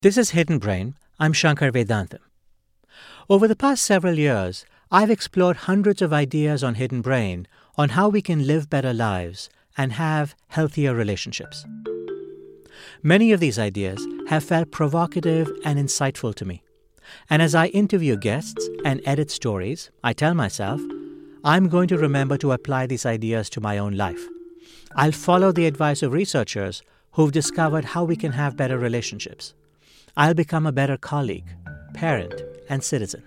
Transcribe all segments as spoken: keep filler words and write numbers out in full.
This is Hidden Brain. I'm Shankar Vedantam. Over the past several years, I've explored hundreds of ideas on Hidden Brain on how we can live better lives and have healthier relationships. Many of these ideas have felt provocative and insightful to me. And as I interview guests and edit stories, I tell myself, I'm going to remember to apply these ideas to my own life. I'll follow the advice of researchers who've discovered how we can have better relationships. I'll become a better colleague, parent, and citizen.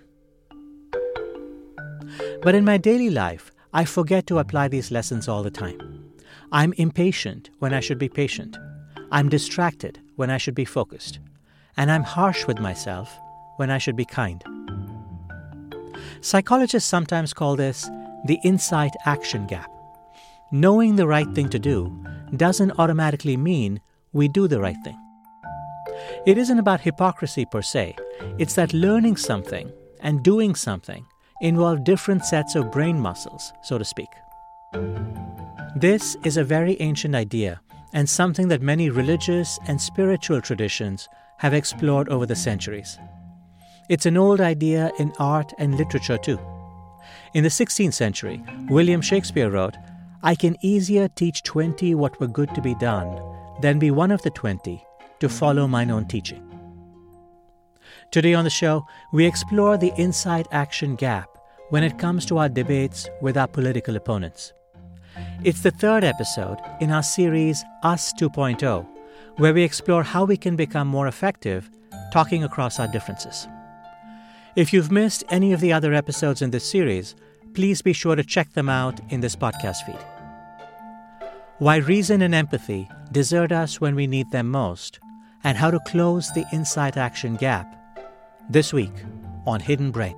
But in my daily life, I forget to apply these lessons all the time. I'm impatient when I should be patient. I'm distracted when I should be focused. And I'm harsh with myself when I should be kind. Psychologists sometimes call this the insight-action gap. Knowing the right thing to do doesn't automatically mean we do the right thing. It isn't about hypocrisy per se. It's that learning something and doing something involve different sets of brain muscles, so to speak. This is a very ancient idea and something that many religious and spiritual traditions have explored over the centuries. It's an old idea in art and literature too. In the sixteenth century, William Shakespeare wrote, "I can easier teach twenty what were good to be done than be one of the twenty to follow mine own teaching." Today on the show, we explore the insight-action gap when it comes to our debates with our political opponents. It's the third episode in our series Us two point oh, where we explore how we can become more effective talking across our differences. If you've missed any of the other episodes in this series, please be sure to check them out in this podcast feed. Why reason and empathy desert us when we need them most, and how to close the insight-action gap, this week on Hidden Brain.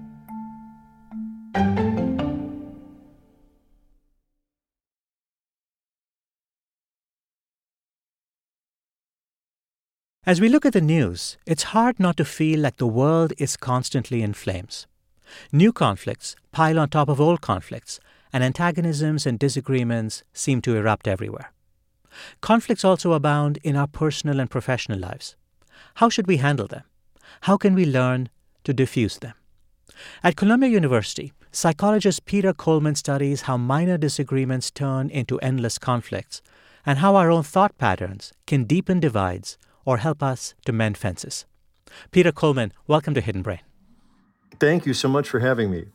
As we look at the news, it's hard not to feel like the world is constantly in flames. New conflicts pile on top of old conflicts, and antagonisms and disagreements seem to erupt everywhere. Conflicts also abound in our personal and professional lives. How should we handle them? How can we learn to diffuse them? At Columbia University, psychologist Peter Coleman studies how minor disagreements turn into endless conflicts, and how our own thought patterns can deepen divides or help us to mend fences. Peter Coleman, welcome to Hidden Brain. Thank you so much for having me.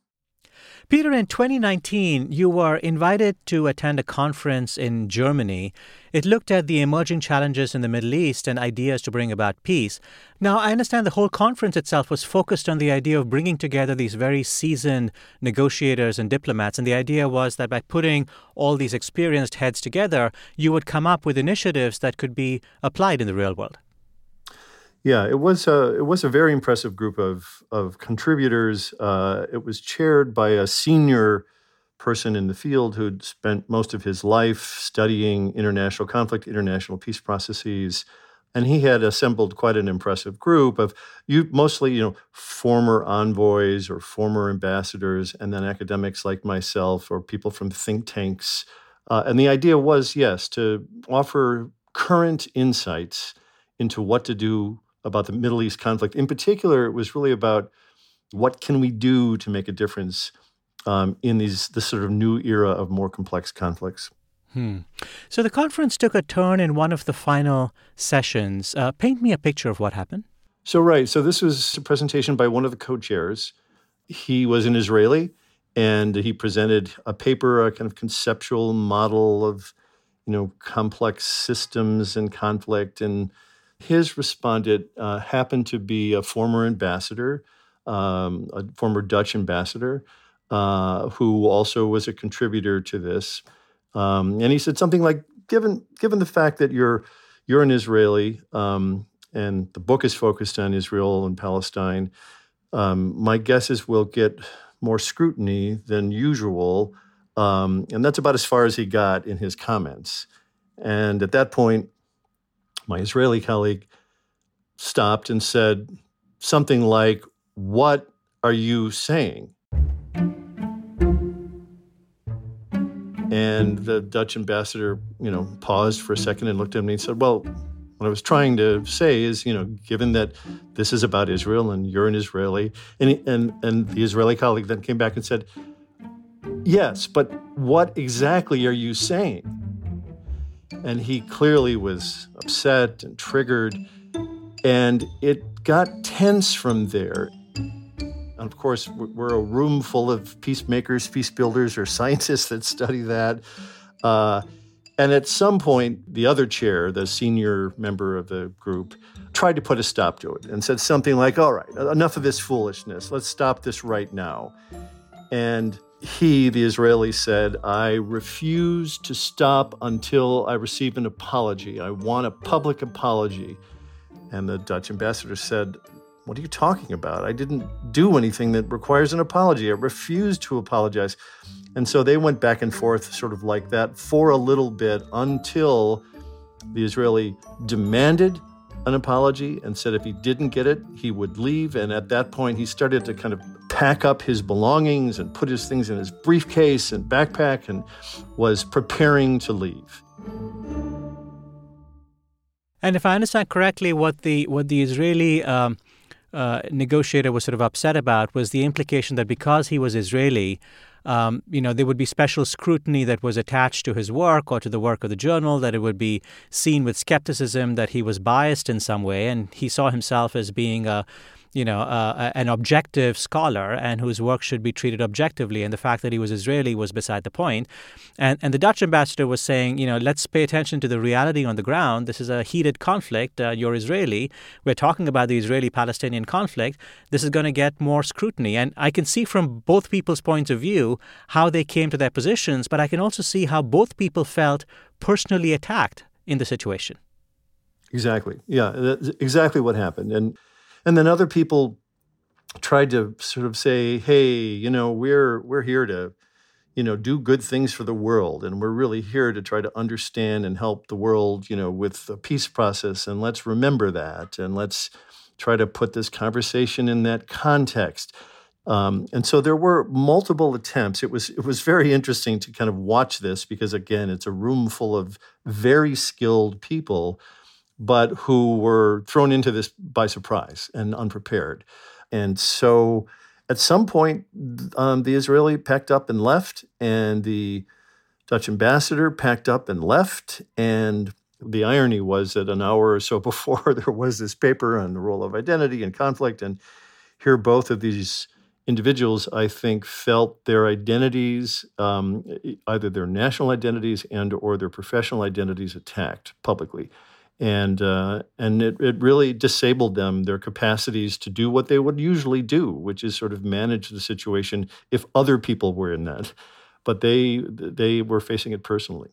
Peter, in twenty nineteen, you were invited to attend a conference in Germany. It looked at the emerging challenges in the Middle East and ideas to bring about peace. Now, I understand the whole conference itself was focused on the idea of bringing together these very seasoned negotiators and diplomats. And the idea was that by putting all these experienced heads together, you would come up with initiatives that could be applied in the real world. Yeah, it was a it was a very impressive group of of contributors. Uh, it was chaired by a senior person in the field who'd spent most of his life studying international conflict, international peace processes, and he had assembled quite an impressive group of you mostly you know former envoys or former ambassadors, and then academics like myself or people from think tanks. Uh, and the idea was yes to offer current insights into what to do about the Middle East conflict. In particular, it was really about what can we do to make a difference um, in these this sort of new era of more complex conflicts. Hmm. So the conference took a turn in one of the final sessions. Uh, paint me a picture of what happened. So right, so this was a presentation by one of the co-chairs. He was an Israeli, and he presented a paper, a kind of conceptual model of, you know, complex systems and conflict. And his respondent uh, happened to be a former ambassador, um, a former Dutch ambassador, uh, who also was a contributor to this. Um, and he said something like, "Given given the fact that you're you're an Israeli, um, and the book is focused on Israel and Palestine, um, my guess is we'll get more scrutiny than usual." Um, and that's about as far as he got in his comments. And at that point, my Israeli colleague stopped and said something like, "What are you saying?" And the Dutch ambassador, you know, paused for a second and looked at me and said, "Well, What I was trying to say is, you know, given that this is about Israel and you're an Israeli, and and and the Israeli colleague then came back and said, yes, but what exactly are you saying? And he clearly was upset and triggered, and it got tense from there. And of course, we're a room full of peacemakers, peace builders, or scientists that study that. Uh, and at some point, the other chair, the senior member of the group, tried to put a stop to it and said something like, all right, enough of this foolishness. Let's stop this right now. And he, the Israeli, said, I refuse to stop until I receive an apology. I want a public apology. And the Dutch ambassador said, what are you talking about? I didn't do anything that requires an apology. I refuse to apologize. And so they went back and forth sort of like that for a little bit until the Israeli demanded an apology and said if he didn't get it, he would leave. And at that point, he started to kind of pack up his belongings and put his things in his briefcase and backpack and was preparing to leave. And if I understand correctly, what the what the Israeli um, uh, negotiator was sort of upset about was the implication that because he was Israeli, um, you know, there would be special scrutiny that was attached to his work or to the work of the journal, that it would be seen with skepticism, that he was biased in some way, and he saw himself as being a you know, uh, an objective scholar and whose work should be treated objectively. And the fact that he was Israeli was beside the point. And and the Dutch ambassador was saying, you know, let's pay attention to the reality on the ground. This is a heated conflict. Uh, you're Israeli. We're talking about the Israeli-Palestinian conflict. This is going to get more scrutiny. And I can see from both people's points of view how they came to their positions, but I can also see how both people felt personally attacked in the situation. Exactly. Yeah, that's exactly what happened. And And then other people tried to sort of say, hey, you know, we're we're here to, you know, do good things for the world. And we're really here to try to understand and help the world, you know, with the peace process. And let's remember that. And let's try to put this conversation in that context. Um, and so there were multiple attempts. It was it was very interesting to kind of watch this because, again, it's a room full of very skilled people, but who were thrown into this by surprise and unprepared. And so at some point, um, the Israeli packed up and left, and the Dutch ambassador packed up and left. And the irony was that an hour or so before, there was this paper on the role of identity and conflict. And here both of these individuals, I think, felt their identities, um, either their national identities and or their professional identities attacked publicly. And uh, and it, it really disabled them, their capacities to do what they would usually do, which is sort of manage the situation if other people were in that. But they they were facing it personally.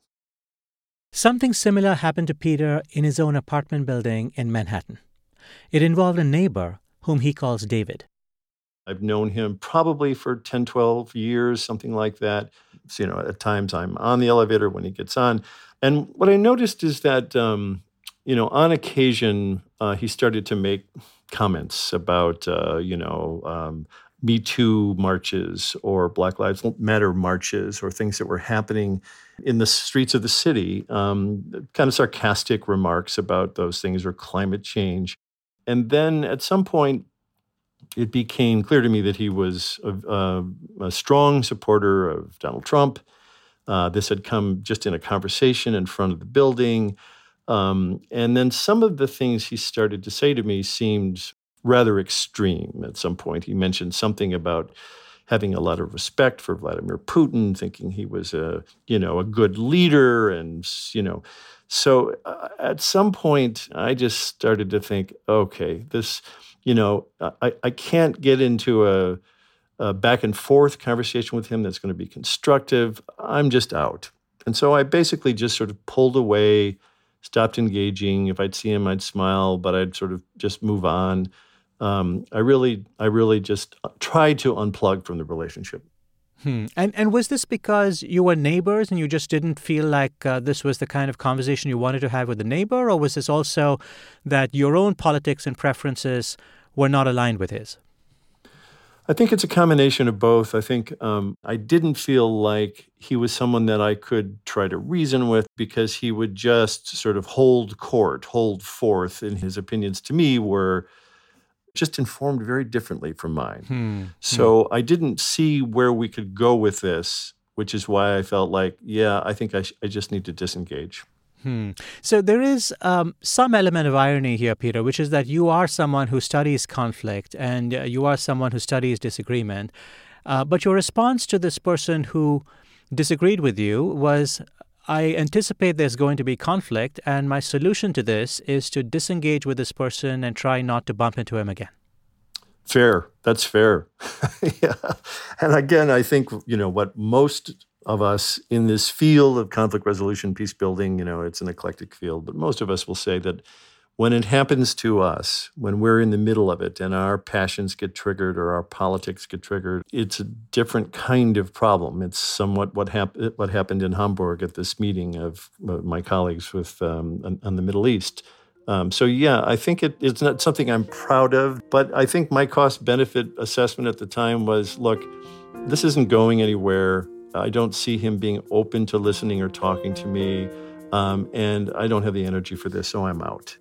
Something similar happened to Peter in his own apartment building in Manhattan. It involved a neighbor whom he calls David. I've known him probably for ten, twelve years, something like that. So, you know, at times I'm on the elevator when he gets on. And what I noticed is that um, You know, on occasion, uh, he started to make comments about, uh, you know, um, Me Too marches or Black Lives Matter marches or things that were happening in the streets of the city, um, kind of sarcastic remarks about those things or climate change. And then at some point, it became clear to me that he was a, a, a strong supporter of Donald Trump. Uh, this had come just in a conversation in front of the building. Um, and then some of the things he started to say to me seemed rather extreme. At some point, he mentioned something about having a lot of respect for Vladimir Putin, thinking he was a, you know, a good leader. And, you know, so uh, at some point, I just started to think, okay, this, you know, I, I can't get into a, a back and forth conversation with him that's going to be constructive. I'm just out. And so I basically just sort of pulled away, stopped engaging. If I'd see him, I'd smile, but I'd sort of just move on. Um, I really, I really just tried to unplug from the relationship. Hmm. And and was this because you were neighbors and you just didn't feel like uh, this was the kind of conversation you wanted to have with the neighbor, or was this also that your own politics and preferences were not aligned with his? I think it's a combination of both. I think um, I didn't feel like he was someone that I could try to reason with because he would just sort of hold court, hold forth, and his opinions to me were just informed very differently from mine. Hmm. So I didn't see where we could go with this, which is why I felt like, yeah, I think I, sh- I just need to disengage. Hmm. So there is um, some element of irony here, Peter, which is that you are someone who studies conflict and uh, you are someone who studies disagreement. Uh, but your response to this person who disagreed with you was, I anticipate there's going to be conflict, and my solution to this is to disengage with this person and try not to bump into him again. Fair. That's fair. Yeah. And again, I think, you know, what most of us in this field of conflict resolution, peace building, you know, it's an eclectic field, but most of us will say that when it happens to us, when we're in the middle of it and our passions get triggered or our politics get triggered, it's a different kind of problem. It's somewhat what, hap- what happened in Hamburg at this meeting of my colleagues with um, on, on the Middle East. Um, so, yeah, I think it, it's not something I'm proud of, but I think my cost-benefit assessment at the time was, look, this isn't going anywhere. I don't see him being open to listening or talking to me, um, and I don't have the energy for this, so I'm out.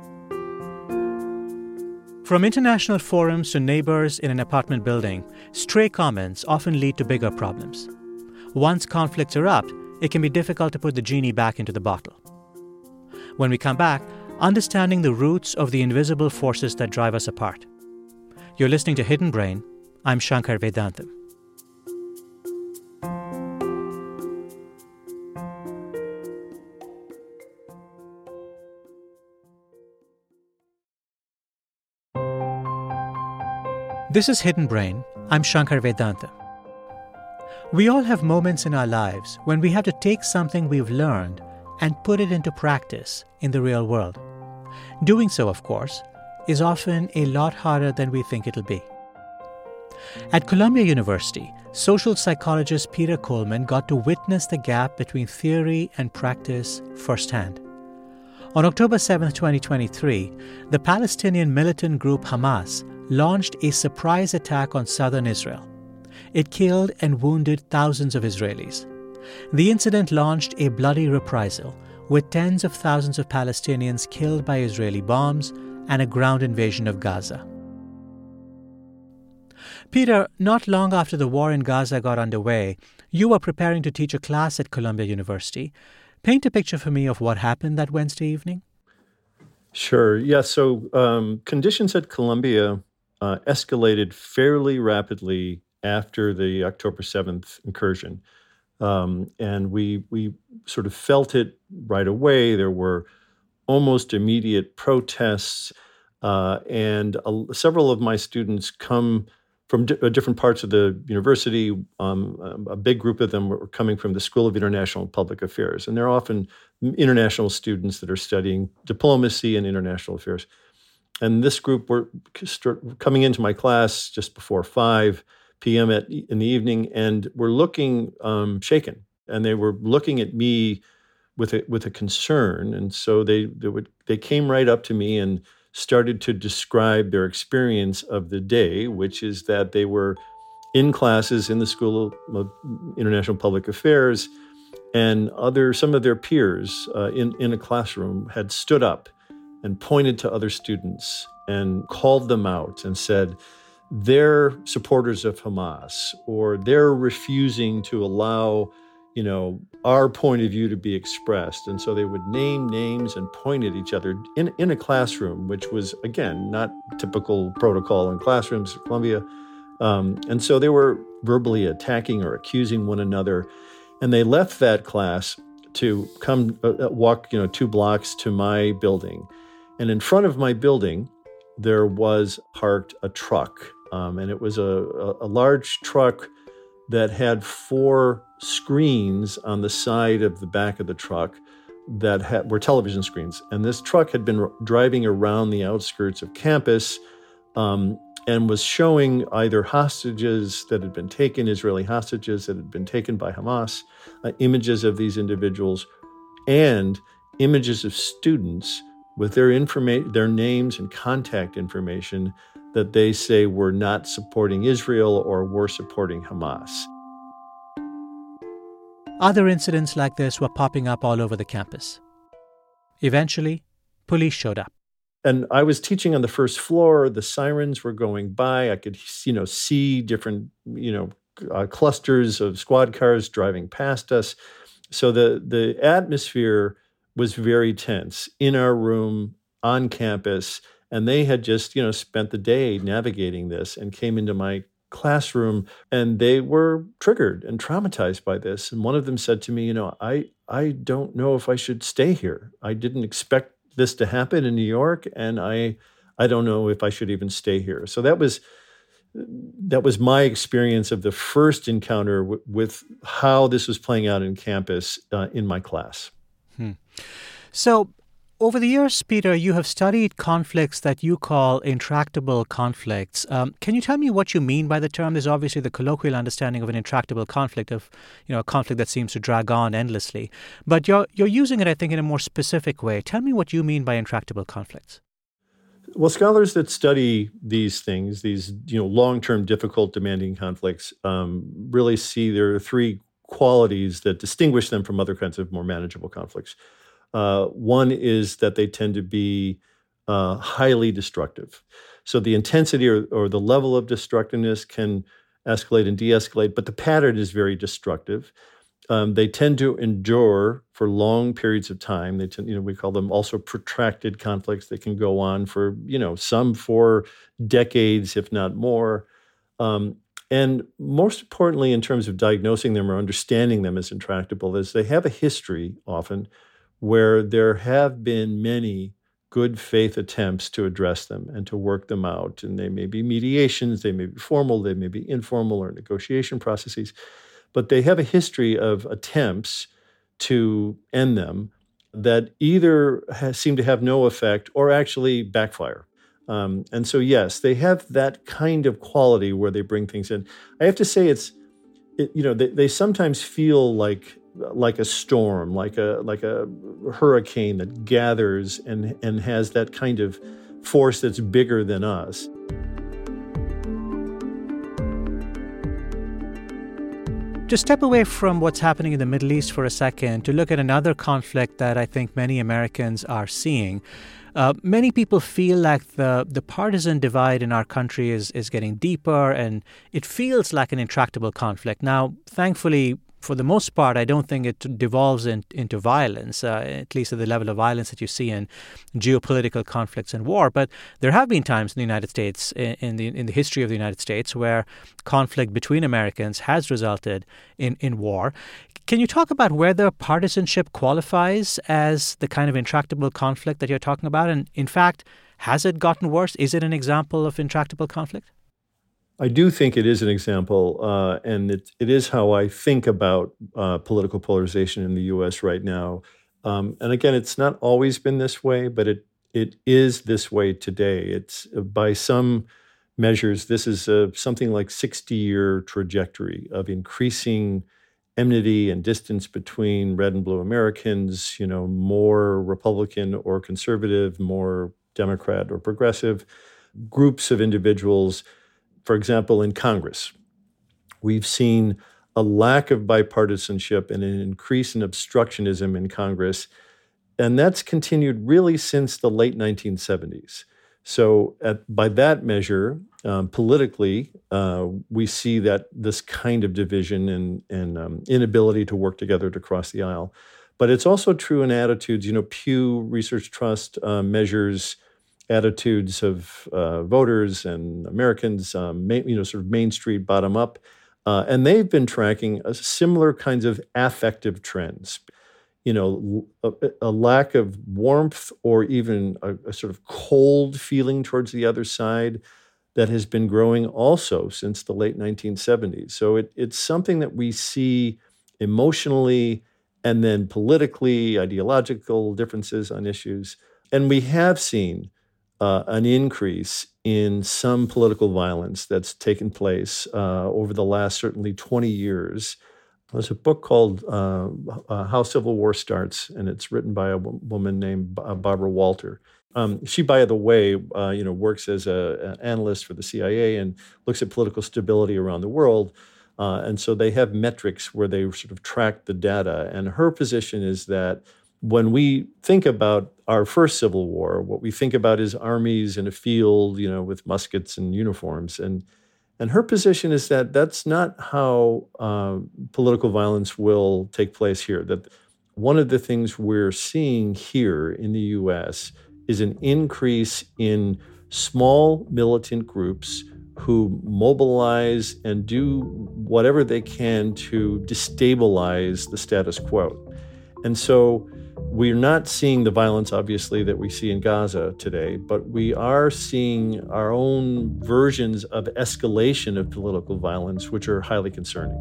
From international forums to neighbors in an apartment building, stray comments often lead to bigger problems. Once conflicts erupt, it can be difficult to put the genie back into the bottle. When we come back, understanding the roots of the invisible forces that drive us apart. You're listening to Hidden Brain. I'm Shankar Vedantam. This is Hidden Brain. I'm Shankar Vedantam. We all have moments in our lives when we have to take something we've learned and put it into practice in the real world. Doing so, of course, is often a lot harder than we think it'll be. At Columbia University, social psychologist Peter Coleman got to witness the gap between theory and practice firsthand. On October seventh, twenty twenty-three, the Palestinian militant group Hamas launched a surprise attack on southern Israel. It killed and wounded thousands of Israelis. The incident launched a bloody reprisal, with tens of thousands of Palestinians killed by Israeli bombs and a ground invasion of Gaza. Peter, not long after the war in Gaza got underway, you were preparing to teach a class at Columbia University. Paint a picture for me of what happened that Wednesday evening. Sure. Yeah. So um, conditions at Columbia uh, escalated fairly rapidly after the October seventh incursion. Um, and we we sort of felt it right away. There were almost immediate protests, uh, and uh, several of my students come from di- different parts of the university. Um, a big group of them were coming from the School of International Public Affairs, and they're often international students that are studying diplomacy and international affairs. And this group were start coming into my class just before five p.m. At, in the evening, and were looking um, shaken, and they were looking at me with a, with a concern. And so they they would they came right up to me and started to describe their experience of the day, which is that they were in classes in the School of International Public Affairs, and other some of their peers uh, in in a classroom had stood up and pointed to other students and called them out and said, they're supporters of Hamas, or they're refusing to allow, you know, our point of view to be expressed. And so they would name names and point at each other in, in a classroom, which was, again, not typical protocol in classrooms at Columbia. Um, and so they were verbally attacking or accusing one another. And they left that class to come uh, walk, you know, two blocks to my building. And in front of my building, there was parked a truck. Um, and it was a, a, a large truck that had four screens on the side of the back of the truck that had, were television screens. And this truck had been r- driving around the outskirts of campus um, and was showing either hostages that had been taken, Israeli hostages that had been taken by Hamas, uh, images of these individuals, and images of students with their informa- their names and contact information that they say we're not supporting Israel or we're supporting Hamas. Other incidents like this were popping up all over the campus. Eventually, police showed up. And I was teaching on the first floor. The sirens were going by. I could, you know, see different, you know, uh, clusters of squad cars driving past us. So the the atmosphere was very tense in our room on campus. And they had just, you know, spent the day navigating this and came into my classroom, and they were triggered and traumatized by this. And one of them said to me, you know, I I don't know if I should stay here. I didn't expect this to happen in New York, and I I don't know if I should even stay here. So that was that was my experience of the first encounter w- with how this was playing out in campus uh, in my class. Hmm. So over the years, Peter, you have studied conflicts that you call intractable conflicts. Um, can you tell me what you mean by the term? There's obviously the colloquial understanding of an intractable conflict, of you know a conflict that seems to drag on endlessly. But you're you're using it, I think, in a more specific way. Tell me what you mean by intractable conflicts. Well, scholars that study these things, these you know long-term, difficult, demanding conflicts, um, really see there are three qualities that distinguish them from other kinds of more manageable conflicts. Uh, one is that they tend to be uh, highly destructive. So the intensity or, or the level of destructiveness can escalate and de-escalate, but the pattern is very destructive. Um, they tend to endure for long periods of time. They tend, you know, we call them also protracted conflicts. They can go on for, you know, some for decades, if not more. Um, and most importantly, in terms of diagnosing them or understanding them as intractable, is they have a history often where there have been many good faith attempts to address them and to work them out. And they may be mediations, they may be formal, they may be informal or negotiation processes, but they have a history of attempts to end them that either has, seem to have no effect or actually backfire. Um, and so, yes, they have that kind of quality where they bring things in. I have to say it's, it, you know, they, they sometimes feel like like a storm, like a like a hurricane that gathers and, and has that kind of force that's bigger than us. To step away from what's happening in the Middle East for a second, to look at another conflict that I think many Americans are seeing. Uh, many people feel like the, the partisan divide in our country is, is getting deeper, and it feels like an intractable conflict. Now, thankfully, for the most part, I don't think it devolves in, into violence, uh, at least at the level of violence that you see in geopolitical conflicts and war. But there have been times in the United States, in, in the in the history of the United States, where conflict between Americans has resulted in, in war. Can you talk about whether partisanship qualifies as the kind of intractable conflict that you're talking about? And in fact, has it gotten worse? Is it an example of intractable conflict? I do think it is an example, uh, and it, it is how I think about uh, political polarization in the U S right now. Um, and again, it's not always been this way, but it it is this way today. It's uh, by some measures, this is a, something like sixty-year trajectory of increasing enmity and distance between red and blue Americans, you know, more Republican or conservative, more Democrat or progressive, groups of individuals. For example, in Congress, we've seen a lack of bipartisanship and an increase in obstructionism in Congress, and that's continued really since the late nineteen seventies. So at, by that measure, um, politically, uh, we see that this kind of division and, and um, inability to work together to cross the aisle. But it's also true in attitudes. You know, Pew Research Trust uh, measures attitudes of uh, voters and Americans, um, main, you know, sort of Main Street, bottom up. Uh, and they've been tracking a similar kinds of affective trends. You know, a, a lack of warmth or even a, a sort of cold feeling towards the other side that has been growing also since the late nineteen seventies. So it, it's something that we see emotionally and then politically, ideological differences on issues. And we have seen Uh, an increase in some political violence that's taken place uh, over the last certainly twenty years. There's a book called uh, uh, How Civil War Starts, and it's written by a w- woman named B- uh, Barbara Walter. Um, she, by the way, uh, you know, works as a, an analyst for the C I A and looks at political stability around the world. Uh, and so they have metrics where they sort of track the data. And her position is that when we think about our first Civil War, what we think about is armies in a field, you know, with muskets and uniforms. And and her position is that that's not how uh, political violence will take place here. That one of the things we're seeing here in the U S is an increase in small militant groups who mobilize and do whatever they can to destabilize the status quo. And so we're not seeing the violence, obviously, that we see in Gaza today, but we are seeing our own versions of escalation of political violence, which are highly concerning.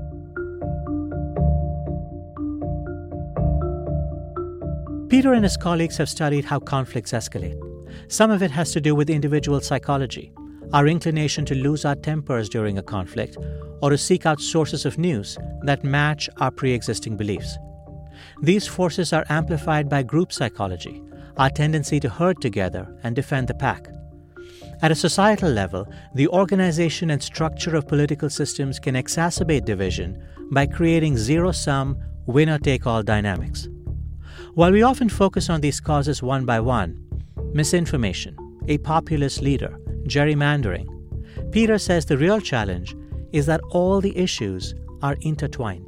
Peter and his colleagues have studied how conflicts escalate. Some of it has to do with individual psychology, our inclination to lose our tempers during a conflict, or to seek out sources of news that match our pre-existing beliefs. These forces are amplified by group psychology, our tendency to herd together and defend the pack. At a societal level, the organization and structure of political systems can exacerbate division by creating zero-sum, winner-take-all dynamics. While we often focus on these causes one by one, misinformation, a populist leader, gerrymandering, Peter says the real challenge is that all the issues are intertwined.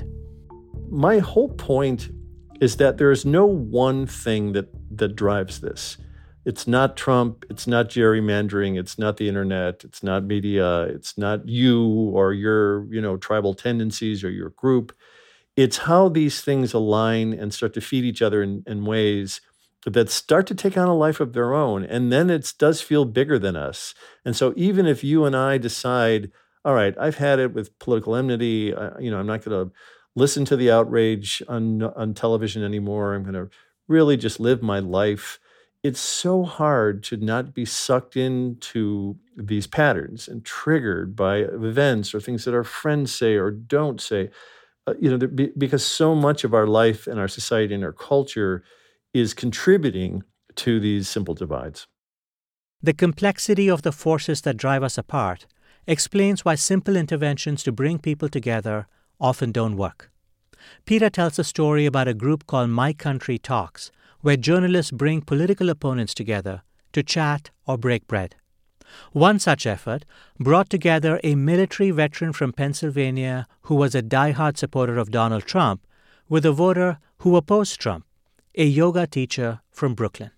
My whole point is that there is no one thing that, that drives this. It's not Trump, it's not gerrymandering, it's not the internet, it's not media, it's not you or your, you know, tribal tendencies or your group. It's how these things align and start to feed each other in, in ways that start to take on a life of their own. And then it does feel bigger than us. And so even if you and I decide, all right, I've had it with political enmity, uh, you know, I'm not going to listen to the outrage on, on television anymore. I'm going to really just live my life. It's so hard to not be sucked into these patterns and triggered by events or things that our friends say or don't say. Uh, you know, be, because so much of our life and our society and our culture is contributing to these simple divides. The complexity of the forces that drive us apart explains why simple interventions to bring people together often don't work. Peter tells a story about a group called My Country Talks, where journalists bring political opponents together to chat or break bread. One such effort brought together a military veteran from Pennsylvania who was a diehard supporter of Donald Trump with a voter who opposed Trump, a yoga teacher from Brooklyn.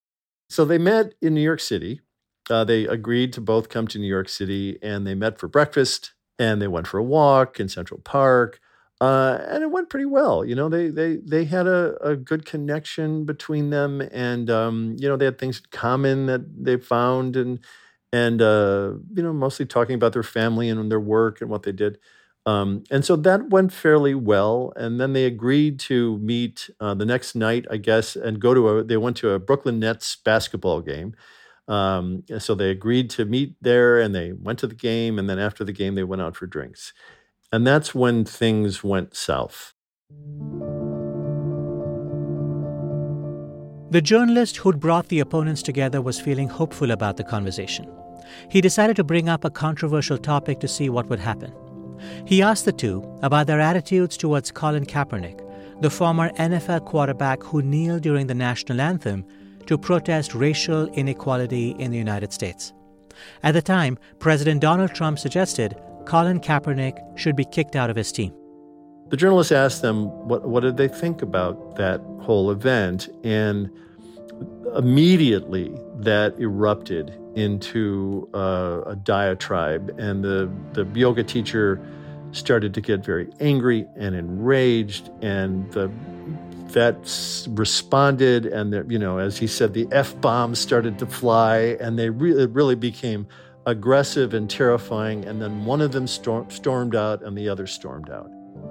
So they met in New York City. Uh, they agreed to both come to New York City, and they met for breakfast, and they went for a walk in Central Park, uh, and it went pretty well. You know, they they they had a, a good connection between them, and um, you know, they had things in common that they found, and and uh, you know, mostly talking about their family and their work and what they did. Um, and so that went fairly well. And then they agreed to meet uh, the next night, I guess, and go to a, they went to a Brooklyn Nets basketball game. Um, so they agreed to meet there, and they went to the game. And then after the game, they went out for drinks. And that's when things went south. The journalist who'd brought the opponents together was feeling hopeful about the conversation. He decided to bring up a controversial topic to see what would happen. He asked the two about their attitudes towards Colin Kaepernick, the former N F L quarterback who kneeled during the national anthem to protest racial inequality in the United States. At the time, President Donald Trump suggested Colin Kaepernick should be kicked out of his team. The journalist asked them what, what did they think about that whole event, and immediately that erupted into uh, a diatribe, and the, the yoga teacher started to get very angry and enraged, and the that responded, and the, you know, as he said, the F-bombs started to fly, and they really, it really became aggressive and terrifying, and then one of them storm, stormed out and the other stormed out.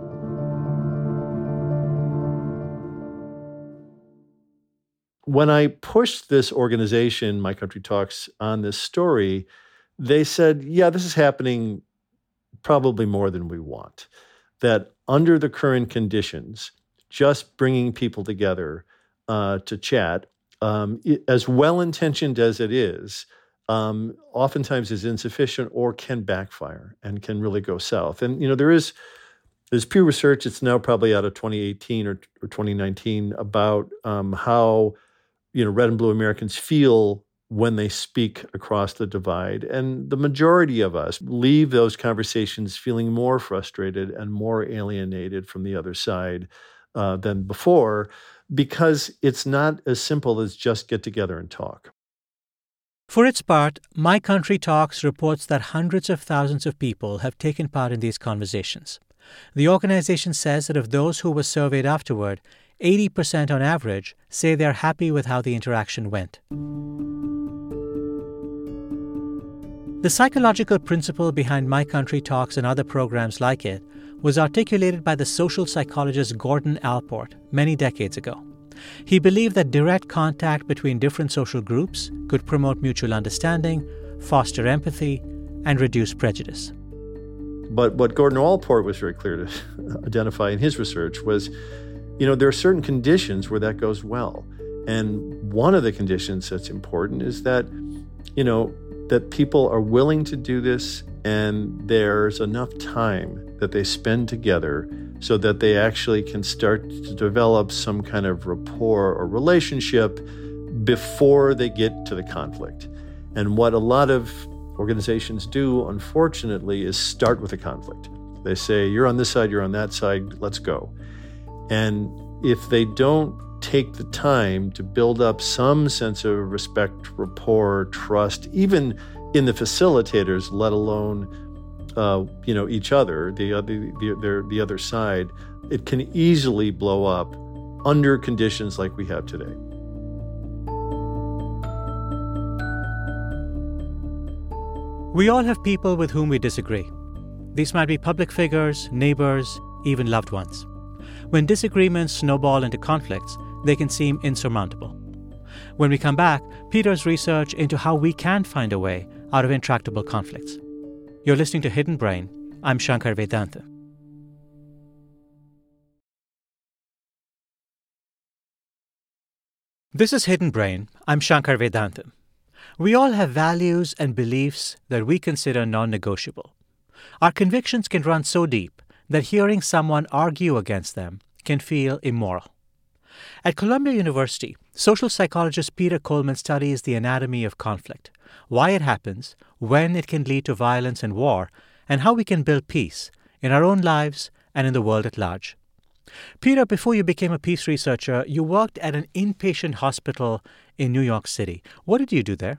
When I pushed this organization, My Country Talks, on this story, they said, yeah, this is happening probably more than we want. That under the current conditions, just bringing people together uh, to chat um, it, as well-intentioned as it is, um, oftentimes is insufficient or can backfire and can really go south. And, you know, there is there's Pew Research, it's now probably out of twenty eighteen or, or twenty nineteen, about um, how, you know, red and blue Americans feel when they speak across the divide. And the majority of us leave those conversations feeling more frustrated and more alienated from the other side uh, than before, because it's not as simple as just get together and talk. For its part, My Country Talks reports that hundreds of thousands of people have taken part in these conversations. The organization says that of those who were surveyed afterward, eighty percent on average say they're happy with how the interaction went. The psychological principle behind My Country Talks and other programs like it was articulated by the social psychologist Gordon Allport many decades ago. He believed that direct contact between different social groups could promote mutual understanding, foster empathy, and reduce prejudice. But what Gordon Allport was very clear to identify in his research was, you know, there are certain conditions where that goes well. And one of the conditions that's important is that, you know, that people are willing to do this and there's enough time that they spend together so that they actually can start to develop some kind of rapport or relationship before they get to the conflict. And what a lot of organizations do, unfortunately, is start with a conflict. They say, you're on this side, you're on that side, let's go. And if they don't take the time to build up some sense of respect, rapport, trust, even in the facilitators, let alone uh, you know each other, the other the, the, the other side, it can easily blow up under conditions like we have today. We all have people with whom we disagree. These might be public figures, neighbors, even loved ones. When disagreements snowball into conflicts, they can seem insurmountable. When we come back, Peter's research into how we can find a way out of intractable conflicts. You're listening to Hidden Brain. I'm Shankar Vedantam. This is Hidden Brain. I'm Shankar Vedantam. We all have values and beliefs that we consider non-negotiable. Our convictions can run so deep that hearing someone argue against them can feel immoral. At Columbia University, social psychologist Peter Coleman studies the anatomy of conflict, why it happens, when it can lead to violence and war, and how we can build peace in our own lives and in the world at large. Peter, before you became a peace researcher, you worked at an inpatient hospital in New York City. What did you do there?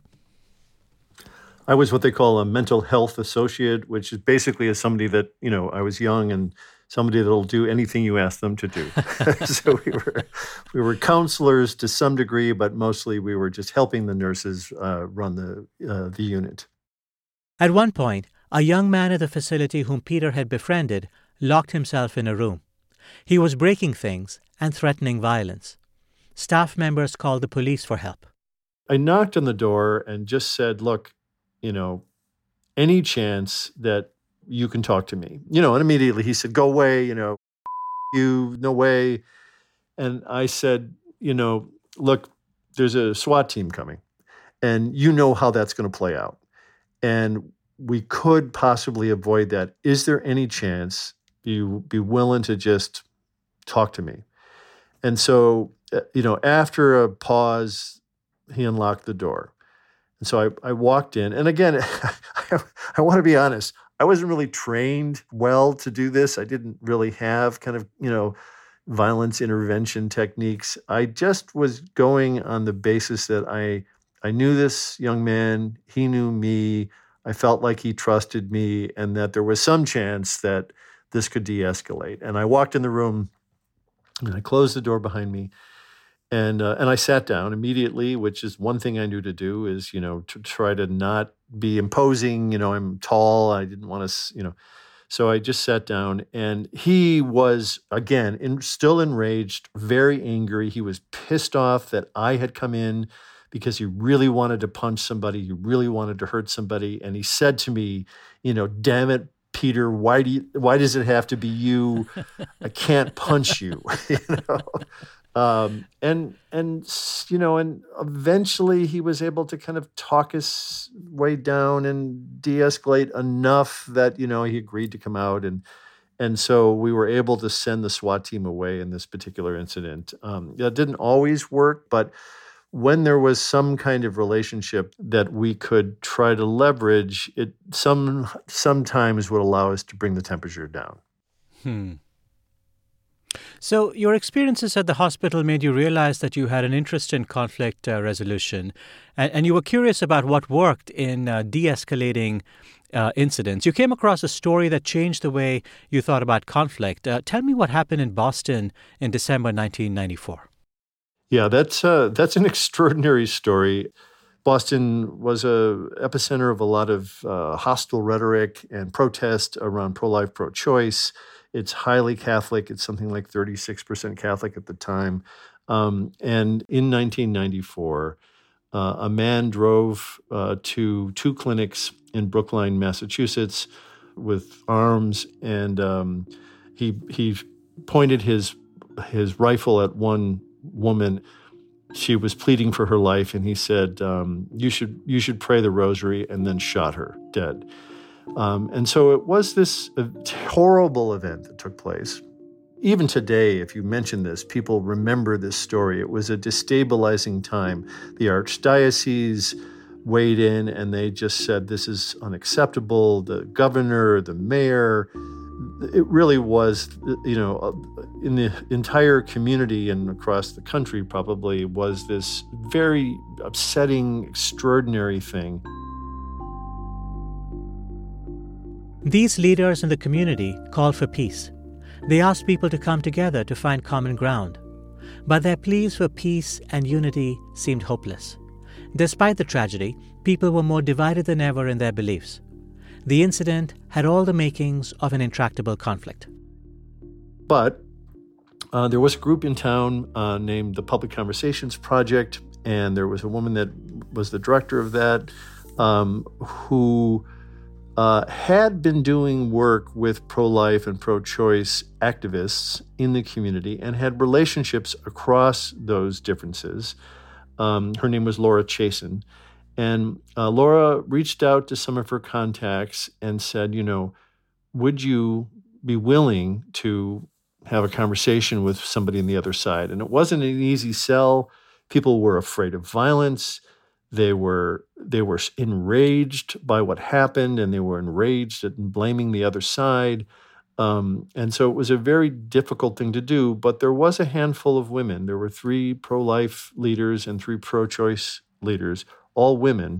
I was what they call a mental health associate, which is basically as somebody that, you know, I was young and somebody that'll do anything you ask them to do. So we were we were counselors to some degree, but mostly we were just helping the nurses uh, run the uh, the unit. At one point, a young man at the facility whom Peter had befriended locked himself in a room. He was breaking things and threatening violence. Staff members called the police for help. I knocked on the door and just said, look, you know, any chance that you can talk to me? You know, and immediately he said, go away, you know, you, no way. And I said, you know, look, there's a SWAT team coming and you know how that's going to play out. And we could possibly avoid that. Is there any chance you be willing to just talk to me? And so, you know, after a pause, he unlocked the door. And so I, I walked in. And again, I, I want to be honest, I wasn't really trained well to do this. I didn't really have kind of, you know, violence intervention techniques. I just was going on the basis that I I knew this young man, he knew me, I felt like he trusted me, and that there was some chance that this could de-escalate. And I walked in the room and I closed the door behind me. And uh, and I sat down immediately, which is one thing I knew to do is, you know, to try to not be imposing. You know, I'm tall. I didn't want to, you know. So I just sat down and he was, again, in, still enraged, very angry. He was pissed off that I had come in because he really wanted to punch somebody. He really wanted to hurt somebody. And he said to me, you know, damn it, Peter, why do you, why does it have to be you? I can't punch you, you know. Um, and, and, you know, and eventually he was able to kind of talk his way down and de-escalate enough that, you know, he agreed to come out. And, and so we were able to send the SWAT team away in this particular incident. Um, that didn't always work, but when there was some kind of relationship that we could try to leverage, it some sometimes would allow us to bring the temperature down. Hmm. So your experiences at the hospital made you realize that you had an interest in conflict uh, resolution, and, and you were curious about what worked in uh, de-escalating uh, incidents. You came across a story that changed the way you thought about conflict. Uh, tell me what happened in Boston in December nineteen ninety-four. Yeah, that's uh, that's an extraordinary story. Boston was a epicenter of a lot of uh, hostile rhetoric and protest around pro-life, pro-choice. It's highly Catholic. It's something like thirty-six percent Catholic at the time. Um, and in nineteen ninety-four, uh, a man drove uh, to two clinics in Brookline, Massachusetts, with arms, and um, he he pointed his his rifle at one woman. She was pleading for her life, and he said, um, "You should you should pray the rosary," and then shot her dead. Um, and so it was this uh, horrible event that took place. Even today, if you mention this, people remember this story. It was a destabilizing time. The archdiocese weighed in, and they just said, this is unacceptable. The governor, the mayor, it really was, you know, in the entire community and across the country probably was this very upsetting, extraordinary thing. These leaders in the community called for peace. They asked people to come together to find common ground. But their pleas for peace and unity seemed hopeless. Despite the tragedy, people were more divided than ever in their beliefs. The incident had all the makings of an intractable conflict. But uh, there was a group in town uh, named the Public Conversations Project, and there was a woman that was the director of that um, who Uh, had been doing work with pro-life and pro-choice activists in the community and had relationships across those differences. Um, her name was Laura Chasen. And uh, Laura reached out to some of her contacts and said, you know, would you be willing to have a conversation with somebody on the other side? And it wasn't an easy sell. People were afraid of violence. They were they were enraged by what happened, and they were enraged at blaming the other side. Um, and so it was a very difficult thing to do, but there was a handful of women. There were three pro-life leaders and three pro-choice leaders, all women,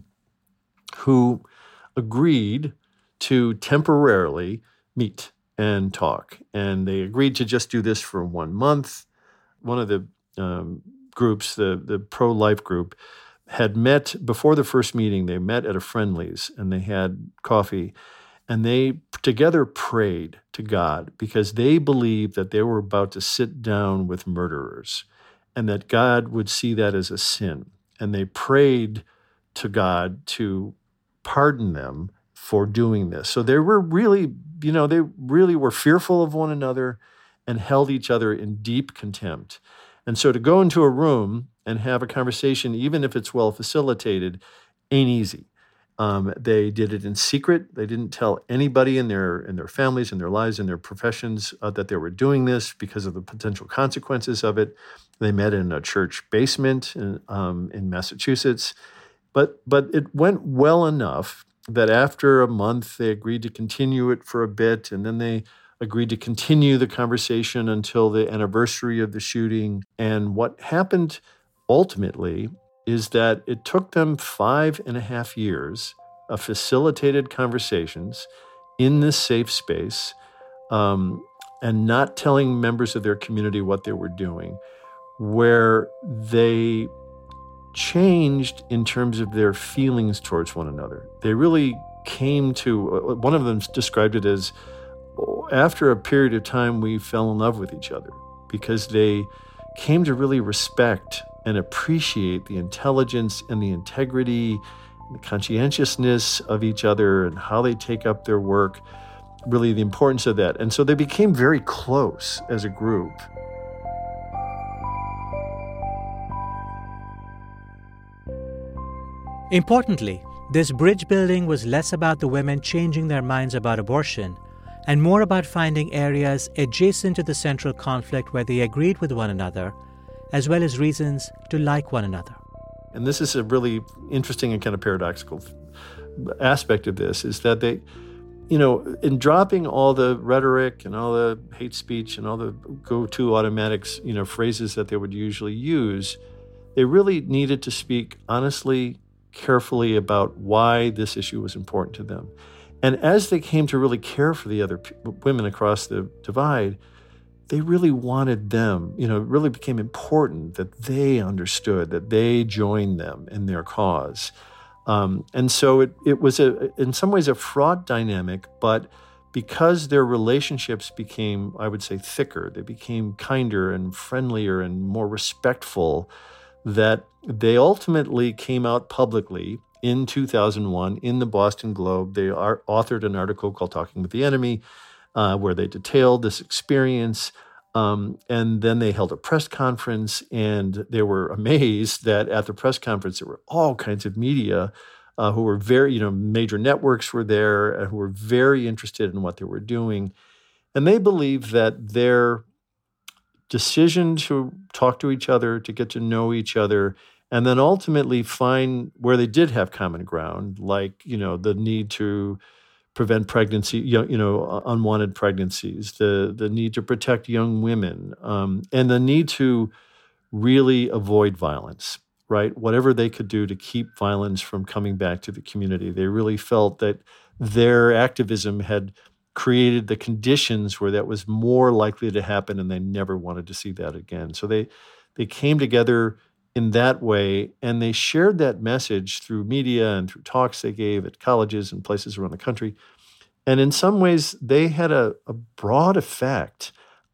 who agreed to temporarily meet and talk. And they agreed to just do this for one month. One of the um, groups, the, the pro-life group, had met before the first meeting. They met at a Friendly's and they had coffee, and they together prayed to God because they believed that they were about to sit down with murderers and that God would see that as a sin. And they prayed to God to pardon them for doing this. So they were really, you know, they really were fearful of one another and held each other in deep contempt. And so to go into a room and have a conversation, even if it's well facilitated, ain't easy. Um, they did it in secret. They didn't tell anybody in their in their families, in their lives, in their professions uh, that they were doing this because of the potential consequences of it. They met in a church basement in, um, in Massachusetts. But but it went well enough that after a month, they agreed to continue it for a bit, and then they agreed to continue the conversation until the anniversary of the shooting. And what happened ultimately is that it took them five and a half years of facilitated conversations in this safe space um, and not telling members of their community what they were doing, where they changed in terms of their feelings towards one another. They really came to, one of them described it as, after a period of time, we fell in love with each other because they came to really respect and appreciate the intelligence and the integrity, the conscientiousness of each other and how they take up their work, really the importance of that. And so they became very close as a group. Importantly, this bridge building was less about the women changing their minds about abortion and more about finding areas adjacent to the central conflict where they agreed with one another, as well as reasons to like one another. And this is a really interesting and kind of paradoxical aspect of this, is that they, you know, in dropping all the rhetoric and all the hate speech and all the go-to automatic, you know, phrases that they would usually use, they really needed to speak honestly, carefully about why this issue was important to them. And as they came to really care for the other p- women across the divide, they really wanted them, you know, it really became important that they understood, that they joined them in their cause. Um, and so it, it was, a, in some ways, a fraught dynamic, but because their relationships became, I would say, thicker, they became kinder and friendlier and more respectful, that they ultimately came out publicly in two thousand one in the Boston Globe. They are, authored an article called Talking with the Enemy, uh, where they detailed this experience. Um, and then they held a press conference, and they were amazed that at the press conference, there were all kinds of media uh, who were very, you know, major networks were there, and who were very interested in what they were doing. And they believed that their decision to talk to each other, to get to know each other, and then ultimately find where they did have common ground, like, you know, the need to prevent pregnancy, you know, unwanted pregnancies, the the need to protect young women, um, and the need to really avoid violence, right? Whatever they could do to keep violence from coming back to the community. They really felt that their activism had created the conditions where that was more likely to happen, and they never wanted to see that again. So they they came together in that way, and they shared that message through media and through talks they gave at colleges and places around the country. And in some ways, they had a, a broad effect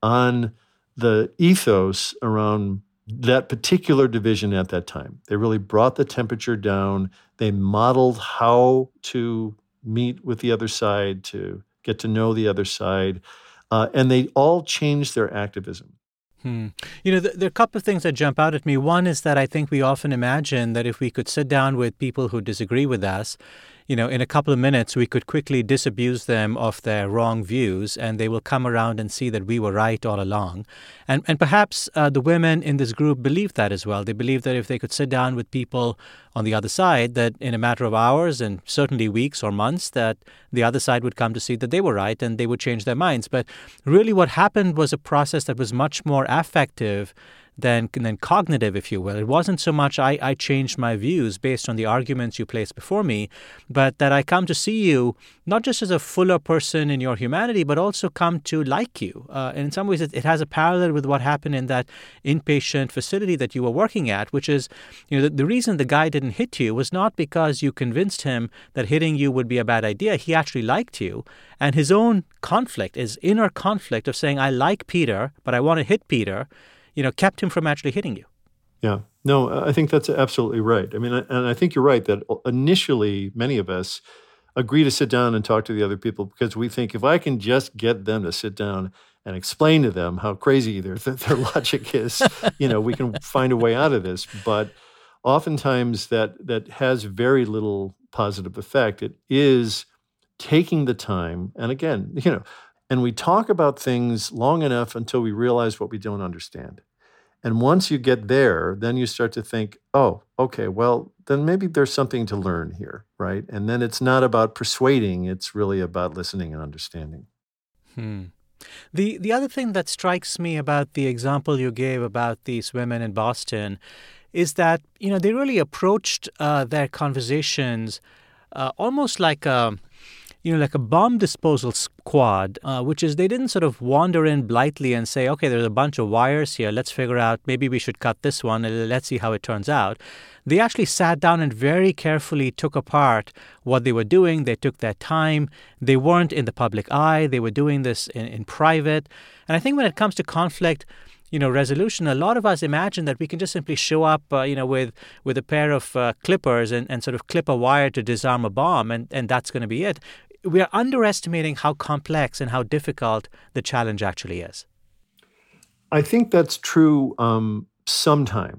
on the ethos around that particular division at that time. They really brought the temperature down. They modeled how to meet with the other side, to get to know the other side, uh, and they all changed their activism. Hmm. You know, th- there are a couple of things that jump out at me. One is that I think we often imagine that if we could sit down with people who disagree with us, you know, in a couple of minutes, we could quickly disabuse them of their wrong views, and they will come around and see that we were right all along. And and perhaps uh, the women in this group believe that as well. They believe that if they could sit down with people on the other side, that in a matter of hours and certainly weeks or months, that the other side would come to see that they were right and they would change their minds. But really what happened was a process that was much more affective than, than cognitive, if you will. It wasn't so much I, I changed my views based on the arguments you placed before me, but that I come to see you not just as a fuller person in your humanity, but also come to like you. Uh, and in some ways, it, it has a parallel with what happened in that inpatient facility that you were working at, which is, you know, the, the reason the guy didn't hit you was not because you convinced him that hitting you would be a bad idea. He actually liked you. And his own conflict, his inner conflict of saying, I like Peter, but I want to hit Peter, you know, kept him from actually hitting you. Yeah. No, I think that's absolutely right. I mean, and I think you're right that initially many of us agree to sit down and talk to the other people because we think if I can just get them to sit down and explain to them how crazy their their logic is, you know, we can find a way out of this. But oftentimes that that has very little positive effect. It is taking the time, and again, you know, and we talk about things long enough until we realize what we don't understand. And once you get there, then you start to think, oh, okay, well, then maybe there's something to learn here, right? And then it's not about persuading, it's really about listening and understanding. Hmm. The the other thing that strikes me about the example you gave about these women in Boston is that, you know, they really approached uh, their conversations uh, almost like a, you know, like a bomb disposal squad, uh, which is they didn't sort of wander in blithely and say, okay, there's a bunch of wires here. Let's figure out, maybe we should cut this one and let's see how it turns out. They actually sat down and very carefully took apart what they were doing. They took their time. They weren't in the public eye. They were doing this in, in private. And I think when it comes to conflict, you know, resolution, a lot of us imagine that we can just simply show up, uh, you know, with with a pair of uh, clippers and, and sort of clip a wire to disarm a bomb, and, and that's going to be it. We are underestimating how complex and how difficult the challenge actually is. I think that's true um, sometimes.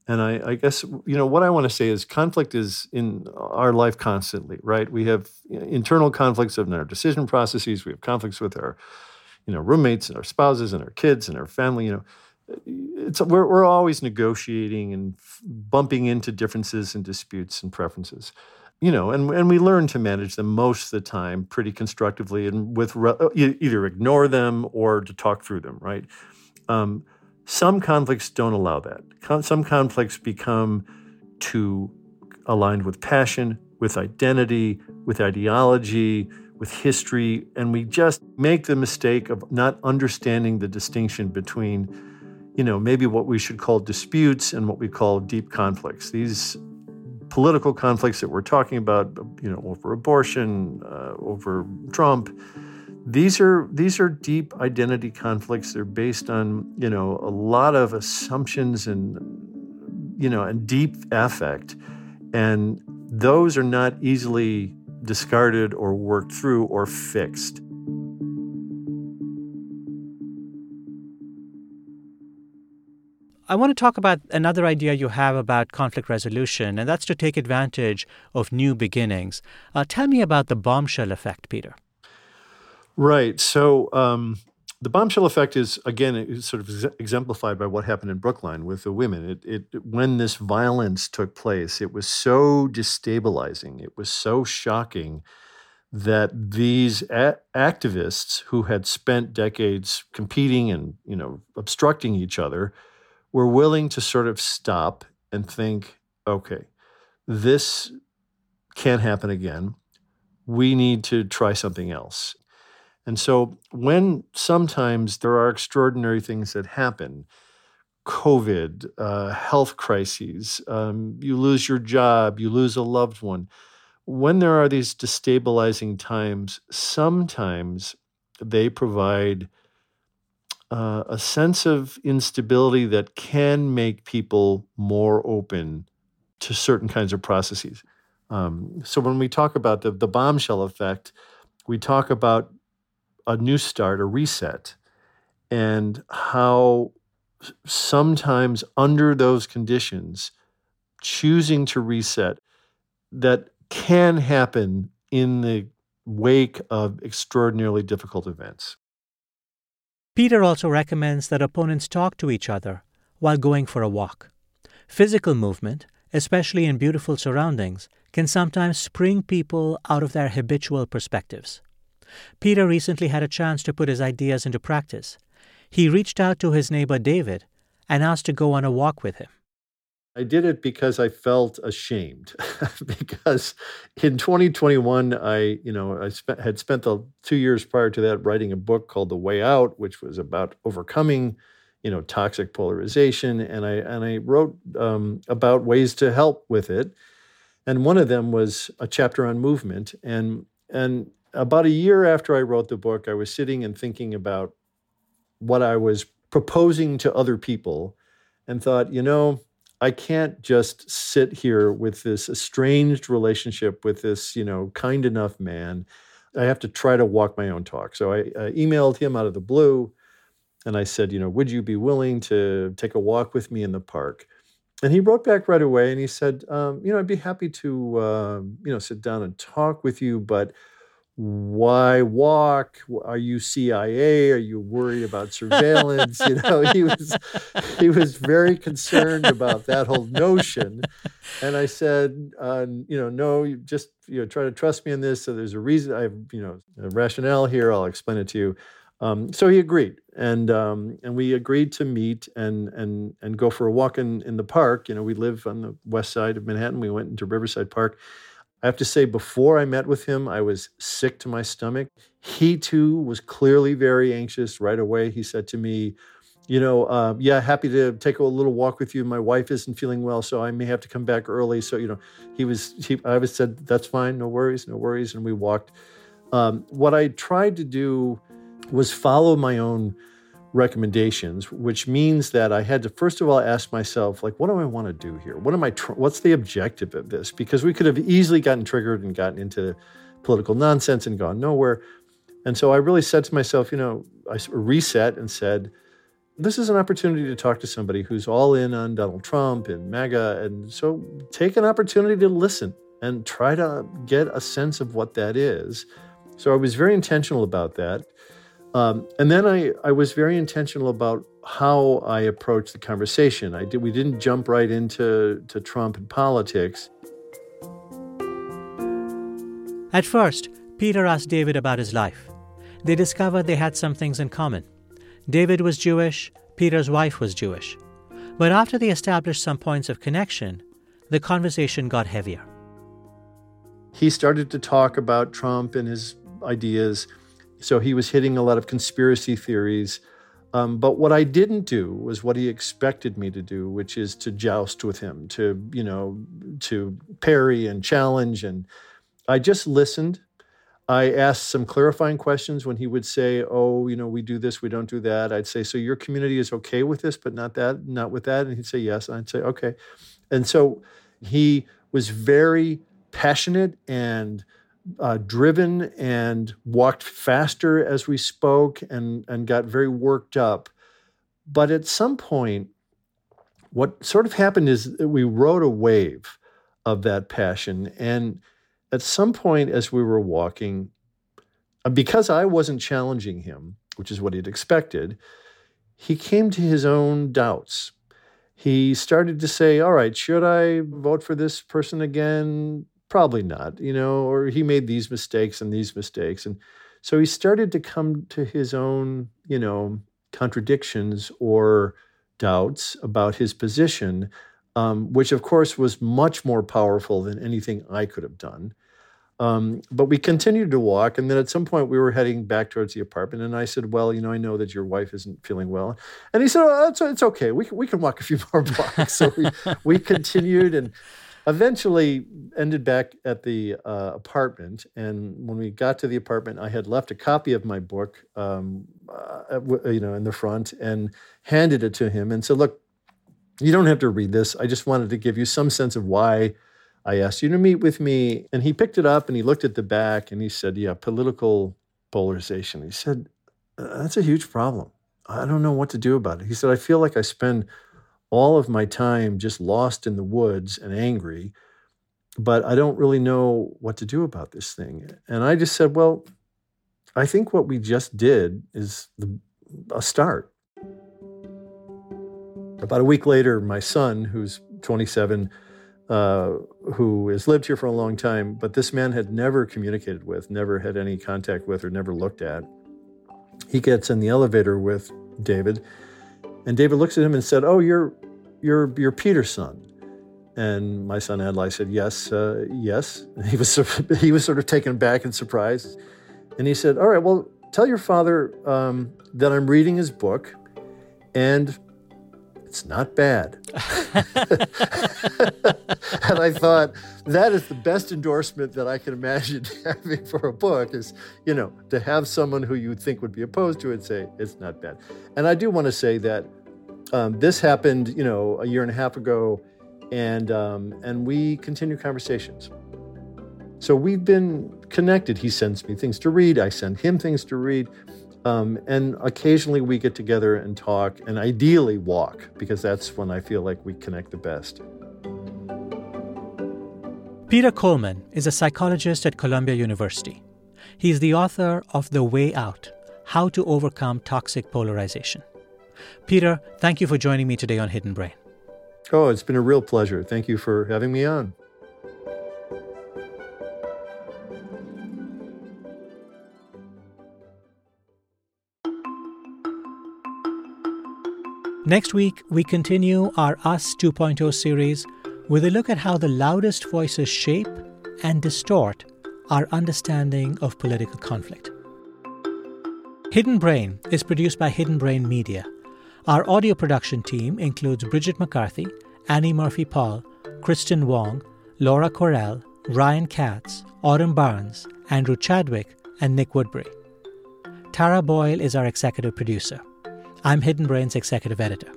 And I, I guess, you know, what I want to say is conflict is in our life constantly, right? We have internal conflicts in our decision processes. We have conflicts with our, you know, roommates and our spouses and our kids and our family. You know, it's we're we're always negotiating and bumping into differences and disputes and preferences. You know, and and we learn to manage them most of the time pretty constructively and with re- either ignore them or to talk through them, right? Um, Some conflicts don't allow that. Con- Some conflicts become too aligned with passion, with identity, with ideology, with history, and we just make the mistake of not understanding the distinction between, you know, maybe what we should call disputes and what we call deep conflicts. These political conflicts that we're talking about, you know, over abortion, uh, over Trump, These are these are deep identity conflicts. They're based on, you know, a lot of assumptions and, you know, and deep affect. And those are not easily discarded or worked through or fixed. I want to talk about another idea you have about conflict resolution, and that's to take advantage of new beginnings. Uh, tell me about the bombshell effect, Peter. Right. So um, the bombshell effect is, again, is sort of ex- exemplified by what happened in Brookline with the women. It, it, when this violence took place, it was so destabilizing. It was so shocking that these a- activists who had spent decades competing and, you know, obstructing each other were willing to sort of stop and think, okay, this can't happen again. We need to try something else. And so when sometimes there are extraordinary things that happen, COVID, uh, health crises, um, you lose your job, you lose a loved one. When there are these destabilizing times, sometimes they provide uh, a sense of instability that can make people more open to certain kinds of processes. Um, so when we talk about the, the bombshell effect, we talk about a new start, a reset, and how sometimes under those conditions, choosing to reset, that can happen in the wake of extraordinarily difficult events. Peter also recommends that opponents talk to each other while going for a walk. Physical movement, especially in beautiful surroundings, can sometimes spring people out of their habitual perspectives. Peter recently had a chance to put his ideas into practice. He reached out to his neighbor David and asked to go on a walk with him. I did it because I felt ashamed because in twenty twenty-one, I, you know, I spent, had spent the two years prior to that writing a book called The Way Out, which was about overcoming, you know, toxic polarization. And I, and I wrote um, about ways to help with it. And one of them was a chapter on movement. And, and about a year after I wrote the book, I was sitting and thinking about what I was proposing to other people and thought, you know, I can't just sit here with this estranged relationship with this, you know, kind enough man. I have to try to walk my own talk. So I, I emailed him out of the blue and I said, you know, would you be willing to take a walk with me in the park? And he wrote back right away and he said, um, you know, I'd be happy to, uh, you know, sit down and talk with you, but why walk? Are you C I A? Are you worried about surveillance? You know, he was he was very concerned about that whole notion. And I said, uh, you know, no, you just, you know, try to trust me in this. So there's a reason, I have, you know, a rationale here. I'll explain it to you. Um, so he agreed, and um, and we agreed to meet and and and go for a walk in in the park. You know, we live on the west side of Manhattan. We went into Riverside Park. I have to say, before I met with him, I was sick to my stomach. He, too, was clearly very anxious right away. He said to me, you know, uh, yeah, happy to take a little walk with you. My wife isn't feeling well, so I may have to come back early. So, you know, he was, he, I was said, that's fine, no worries, no worries. And we walked. Um, what I tried to do was follow my own recommendations, which means that I had to, first of all, ask myself, like, what do I want to do here? What am I, tr- what's the objective of this? Because we could have easily gotten triggered and gotten into political nonsense and gone nowhere. And so I really said to myself, you know, I reset and said, this is an opportunity to talk to somebody who's all in on Donald Trump and MAGA. And so take an opportunity to listen and try to get a sense of what that is. So I was very intentional about that. Um, and then I, I was very intentional about how I approached the conversation. I did, we didn't jump right into to Trump and politics. At first, Peter asked David about his life. They discovered they had some things in common. David was Jewish, Peter's wife was Jewish. But after they established some points of connection, the conversation got heavier. He started to talk about Trump and his ideas. So he was hitting a lot of conspiracy theories. Um, but what I didn't do was what he expected me to do, which is to joust with him, to, you know, to parry and challenge. And I just listened. I asked some clarifying questions when he would say, oh, you know, we do this, we don't do that. I'd say, so your community is okay with this, but not that, not with that? And he'd say, yes. And I'd say, okay. And so he was very passionate and uh, driven and walked faster as we spoke and, and got very worked up. But at some point, what sort of happened is that we rode a wave of that passion. And at some point as we were walking, because I wasn't challenging him, which is what he'd expected, he came to his own doubts. He started to say, all right, should I vote for this person again? Probably not, you know, or he made these mistakes and these mistakes. And so he started to come to his own, you know, contradictions or doubts about his position, um, which of course was much more powerful than anything I could have done. Um, but we continued to walk. And then at some point we were heading back towards the apartment. And I said, well, you know, I know that your wife isn't feeling well. And he said, oh, it's, it's okay. We can, we can walk a few more blocks. So we, we continued and eventually ended back at the uh, apartment. And when we got to the apartment, I had left a copy of my book, um, uh, you know, in the front and handed it to him and said, look, you don't have to read this. I just wanted to give you some sense of why I asked you to meet with me. And he picked it up and he looked at the back and he said, yeah, political polarization. He said, that's a huge problem. I don't know what to do about it. He said, I feel like I spend all of my time just lost in the woods and angry, but I don't really know what to do about this thing. And I just said, well, I think what we just did is the, a start. About a week later, my son, who's twenty-seven, uh, who has lived here for a long time, but this man had never communicated with, never had any contact with, or never looked at. He gets in the elevator with David, and David looks at him and said, oh, you're you're you're Peter's son. And my son Adlai said, yes, uh, yes. And he was sort of, he was sort of taken aback and surprised. And he said, all right, well, tell your father um, that I'm reading his book, and it's not bad. And I thought, that is the best endorsement that I can imagine having for a book is, you know, to have someone who you would think would be opposed to it say, it's not bad. And I do want to say that um, this happened, you know, a year and a half ago, and um, and we continue conversations. So we've been connected. He sends me things to read. I send him things to read. Um, and occasionally we get together and talk and ideally walk, because that's when I feel like we connect the best. Peter Coleman is a psychologist at Columbia University. He's the author of The Way Out, How to Overcome Toxic Polarization. Peter, thank you for joining me today on Hidden Brain. Oh, it's been a real pleasure. Thank you for having me on. Next week, we continue our Us two point oh series with a look at how the loudest voices shape and distort our understanding of political conflict. Hidden Brain is produced by Hidden Brain Media. Our audio production team includes Bridget McCarthy, Annie Murphy-Paul, Kristen Wong, Laura Correll, Ryan Katz, Autumn Barnes, Andrew Chadwick, and Nick Woodbury. Tara Boyle is our executive producer. I'm Hidden Brain's executive editor.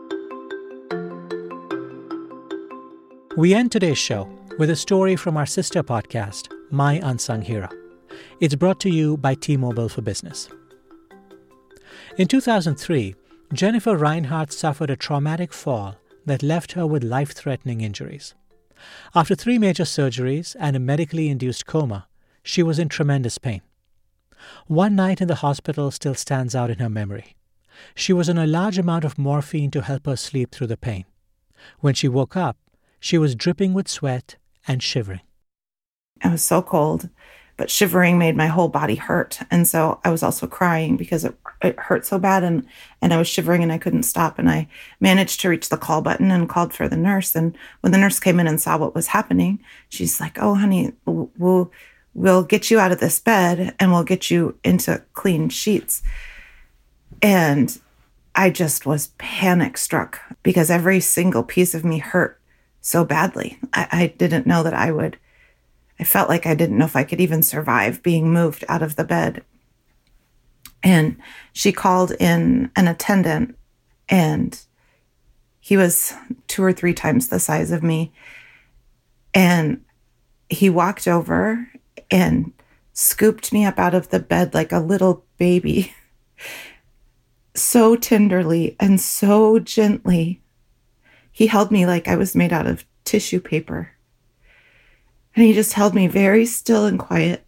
We end today's show with a story from our sister podcast, My Unsung Hero. It's brought to you by T-Mobile for Business. In two thousand three, Jennifer Reinhardt suffered a traumatic fall that left her with life-threatening injuries. After three major surgeries and a medically induced coma, she was in tremendous pain. One night in the hospital still stands out in her memory. She was on a large amount of morphine to help her sleep through the pain. When she woke up, she was dripping with sweat and shivering. I was so cold, but shivering made my whole body hurt. And so I was also crying because it, it hurt so bad, and, and I was shivering and I couldn't stop. And I managed to reach the call button and called for the nurse. And when the nurse came in and saw what was happening, she's like, "Oh, honey, we'll, we'll get you out of this bed and we'll get you into clean sheets." And I just was panic struck because every single piece of me hurt so badly. I, I didn't know that I would. I felt like I didn't know if I could even survive being moved out of the bed. And she called in an attendant, and he was two or three times the size of me. And he walked over and scooped me up out of the bed like a little baby, so tenderly and so gently. He held me like I was made out of tissue paper. And he just held me very still and quiet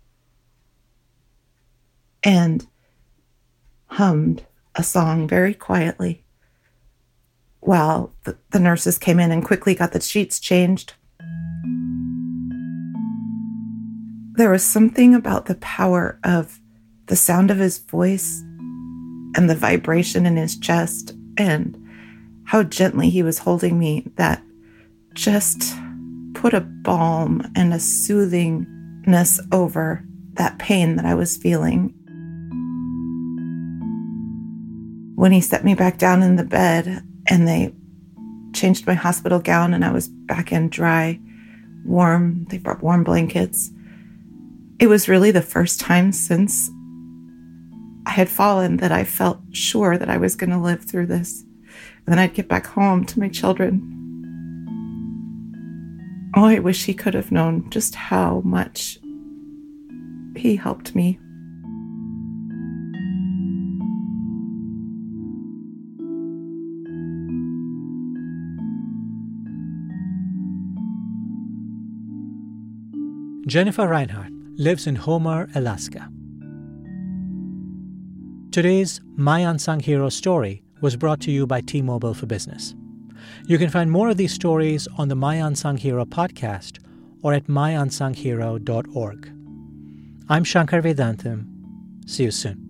and hummed a song very quietly while the, the nurses came in and quickly got the sheets changed. There was something about the power of the sound of his voice and the vibration in his chest and how gently he was holding me that just put a balm and a soothingness over that pain that I was feeling. When he set me back down in the bed and they changed my hospital gown and I was back in dry, warm, they brought warm blankets. It was really the first time since I had fallen that I felt sure that I was going to live through this. And then I'd get back home to my children. Oh, I wish he could have known just how much he helped me. Jennifer Reinhardt lives in Homer, Alaska. Today's My Unsung Hero story was brought to you by T-Mobile for Business. You can find more of these stories on the My Unsung Hero podcast or at my unsung hero dot org. I'm Shankar Vedantam. See you soon.